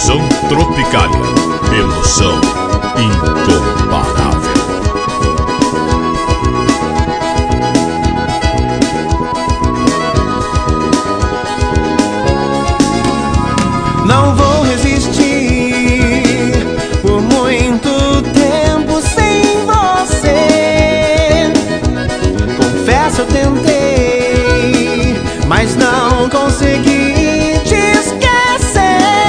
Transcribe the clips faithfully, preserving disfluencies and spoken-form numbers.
Forrozão Tropicália, emoção incomparável. Não vou resistir por muito tempo sem você. Confesso, eu tentei, mas não consegui te esquecer.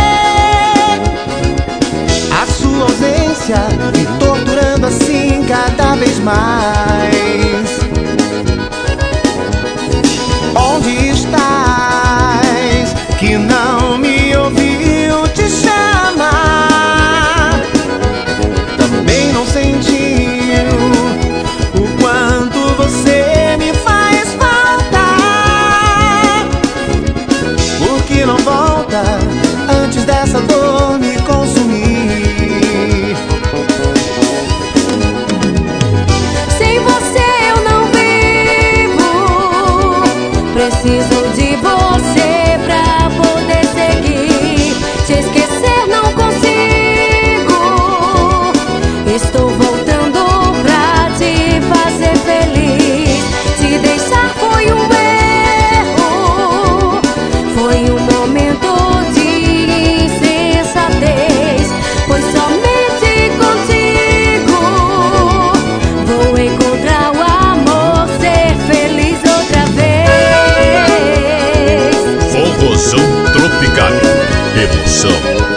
A sua ausência me torturando assim cada vez mais. Onde estás que não me ouviu te chamar? Também não sentiu o quanto você me faz falta. Por que não volta antes dessa dor me consumir? Sem você eu não vivo, preciso de você pra poder seguir. Te esquecer não consigo, estou voltando pra te fazer feliz. Te deixar foi um erro, foi um momento de insensatez, pois somente contigo vou encontrar o amor, ser feliz outra vez. Forrozão Tropicália, emoção